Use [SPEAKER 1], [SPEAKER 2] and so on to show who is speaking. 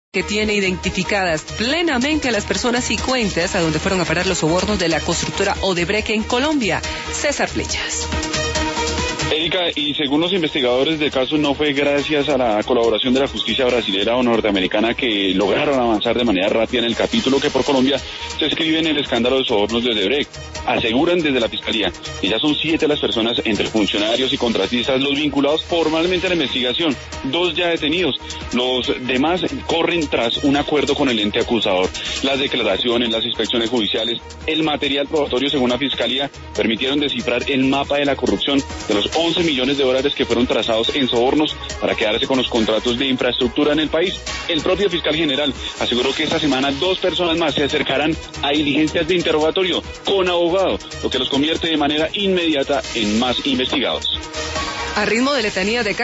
[SPEAKER 1] que tiene identificadas plenamente a las personas y cuentas a donde fueron a parar los sobornos de la constructora Odebrecht en Colombia. César Flechas.
[SPEAKER 2] Erika, y según los investigadores del caso, no fue gracias a la colaboración de la justicia brasilera o norteamericana que lograron avanzar de manera rápida en el capítulo que por Colombia se escribe en el escándalo de sobornos de Odebrecht. Aseguran desde la Fiscalía que ya son 7 las personas, entre funcionarios y contratistas, los vinculados formalmente a la investigación, 2 ya detenidos. Los demás corren tras un acuerdo con el ente acusador. Las declaraciones, las inspecciones judiciales, el material probatorio, según la Fiscalía, permitieron descifrar el mapa de la corrupción de los 11 millones de dólares que fueron trazados en sobornos para quedarse con los contratos de infraestructura en el país. El propio fiscal general aseguró que esta semana 2 personas más se acercarán a diligencias de interrogatorio con abogado, lo que los convierte de manera inmediata en más investigados.
[SPEAKER 1] A ritmo de letanía de